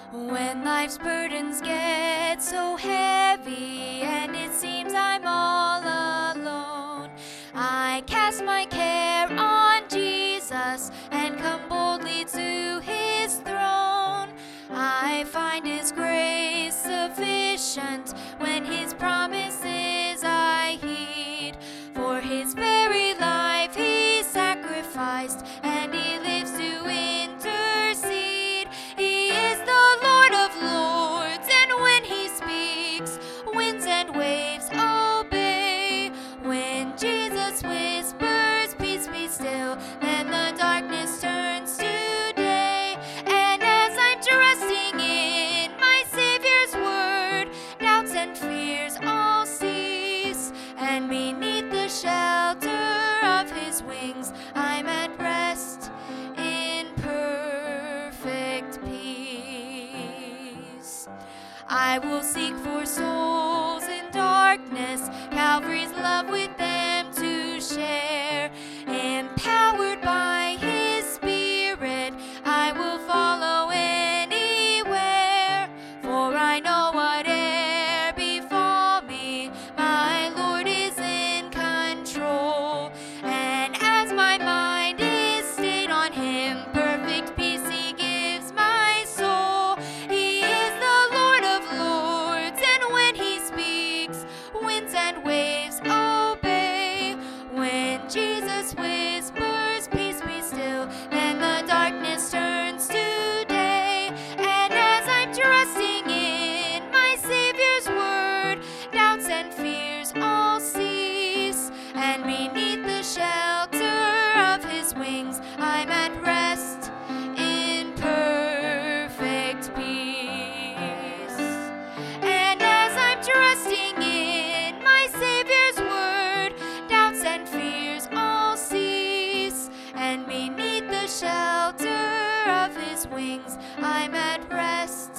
When life's burdens get so heavy and it seems I'm all alone, I cast my care on Jesus and come boldly to his throne. I find his grace sufficient when his promises I heed. For his very life he sacrificed, and he lives to intercede. He is the Lord of Lords, and when he speaks, winds and waves obey. When Jesus whispers, "Peace be still," then the darkness turns to day. And as I'm trusting in my Savior's word, doubts and fears all cease, and beneath the shelter of his wings I'm at rest in perfect peace. I will seek for souls in darkness, Calvary's love with them to share. Empowered by his Spirit, I will follow anywhere. For I know whate'er befall me, my Lord is in control. And as my mind is stayed on him, perfect peace he gives my soul. He is the Lord of Lords, and when he speaks, winds and waves obey. When Jesus whispers, "Peace be still," then the darkness turns to day. And as I'm trusting in my Savior's word, doubts and fears all cease, and beneath the shelter of his wings I'm at rest in perfect peace. And as I'm trusting in my Savior's word, doubts and fears all cease, and beneath the shelter of his wings I'm at rest